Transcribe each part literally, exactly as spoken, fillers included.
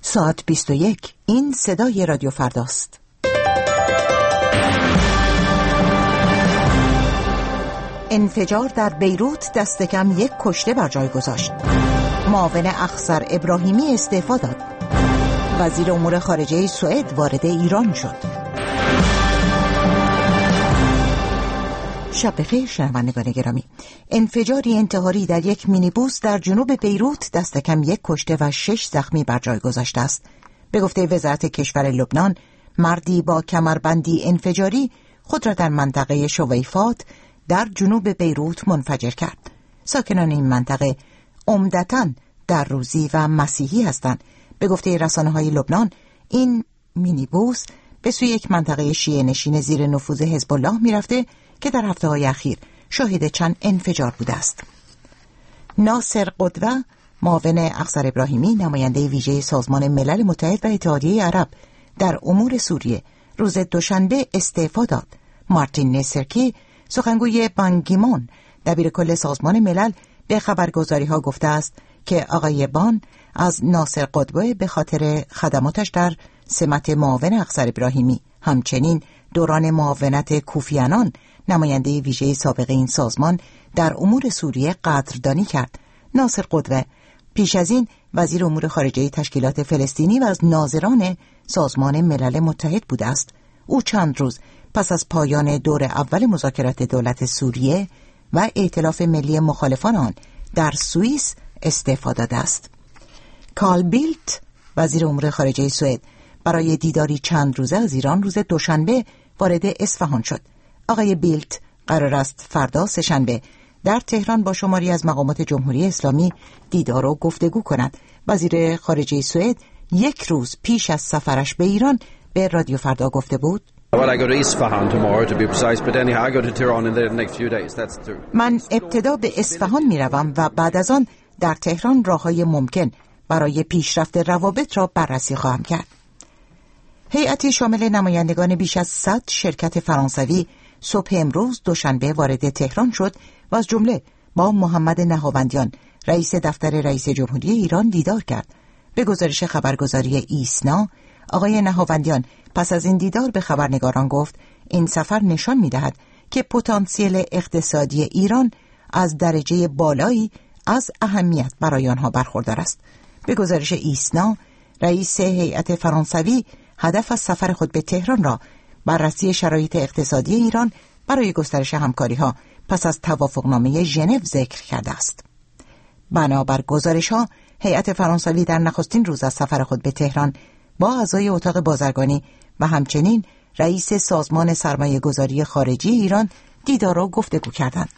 ساعت بیست و یک. این صدای رادیو فرداست. انفجار در بیروت دست کم یک کشته بر جای گذاشت. معاون اخضر ابراهیمی استعفا داد. وزیر امور خارجه سوئد وارد ایران شد. شب بخیر شنوندگان گرامی. انفجاری انتحاری در یک مینیبوس در جنوب بیروت دست کم یک کشته و شش زخمی بر جای گذاشته است. به گفته وزارت کشور لبنان، مردی با کمربندی انفجاری خود را در منطقه شویفات در جنوب بیروت منفجر کرد. ساکنان این منطقه عمدتاً در روزی و مسیحی هستند. به گفته رسانه‌های لبنان، این مینیبوس به سوی یک منطقه شیعه نشین زیر نفوذ حزب الله می‌رفته که در هفته‌های اخیر شاهد چند انفجار بوده است. ناصر قدوه، معاون اخضر ابراهیمی، نماینده ویژه سازمان ملل متحد و اتحادیه عرب در امور سوریه، روز دوشنبه استعفا داد. مارتین نسرکی، سخنگوی بان کی مون، دبیر کل سازمان ملل، به خبرگزاری‌ها گفته است که آقای بان از ناصر قدوه به خاطر خدماتش در سمت معاون اخضر ابراهیمی، همچنین دوران معاونت کوفی عنان، نماینده ویژه سابق این سازمان در امور سوریه، قدردانی کرد. ناصر قدوه پیش از این وزیر امور خارجه تشکیلات فلسطینی و از ناظران سازمان ملل متحد بوده است. او چند روز پس از پایان دور اول مذاکرات دولت سوریه و ائتلاف ملی مخالفان آن در سوئیس استعفا داده است. کارل بیلت، وزیر امور خارجه سوئد، برای دیداری چند روزه از ایران روز دوشنبه وارد اصفهان شد. آقای بیلت قرار است فردا سه‌شنبه در تهران با شماری از مقامات جمهوری اسلامی دیدار و گفتگو کند. وزیر خارجه سوئد یک روز پیش از سفرش به ایران به رادیو فردا گفته بود: من ابتدا به اصفهان می روم و بعد از آن در تهران راههای ممکن برای پیشرفت روابط را بررسی خواهم کرد. هیئتی شامل نمایندگان بیش از صد شرکت فرانسوی صبح امروز دوشنبه وارد تهران شد و از جمله با محمد نهاوندیان، رئیس دفتر رئیس جمهوری ایران، دیدار کرد. به گزارش خبرگزاری ایسنا، آقای نهاوندیان پس از این دیدار به خبرنگاران گفت این سفر نشان می‌دهد که پتانسیل اقتصادی ایران از درجه بالایی از اهمیت برای آنها برخوردار است. به گزارش ایسنا، رئیس هیئت فرانسوی هدف از سفر خود به تهران را بررسی شرایط اقتصادی ایران برای گسترش همکاری‌ها پس از توافقنامه ژنو ذکر کرده است. بنابر گزارش‌ها، هیئت فرانسوی در نخستین روز از سفر خود به تهران با اعضای اتاق بازرگانی و همچنین رئیس سازمان سرمایه‌گذاری خارجی ایران دیدار و گفتگو کردند.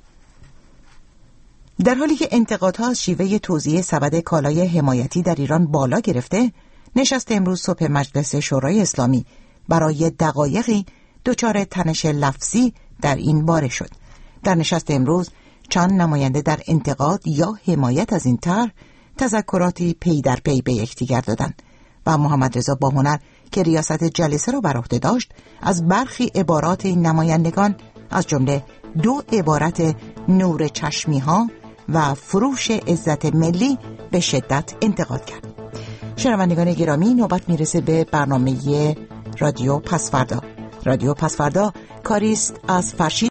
در حالی که انتقادها از شیوه توزیع سبد کالای حمایتی در ایران بالا گرفته، نشست امروز صبح مجلس شورای اسلامی برای دقایقی دچار تنش لفظی در این باره شد. در نشست امروز چند نماینده در انتقاد یا حمایت از این طرح تذکراتی پی در پی به یکدیگر دادند و محمد رضا باهنر که ریاست جلسه را بر عهده داشت از برخی عبارات این نمایندگان، از جمله دو عبارت نور چشمی ها و فروش عزت ملی، به شدت انتقاد کرد. شنوندگان گرامی، نوبت میرسه به برنامه رادیو پسفردا. رادیو پسفردا کاریست از فرشید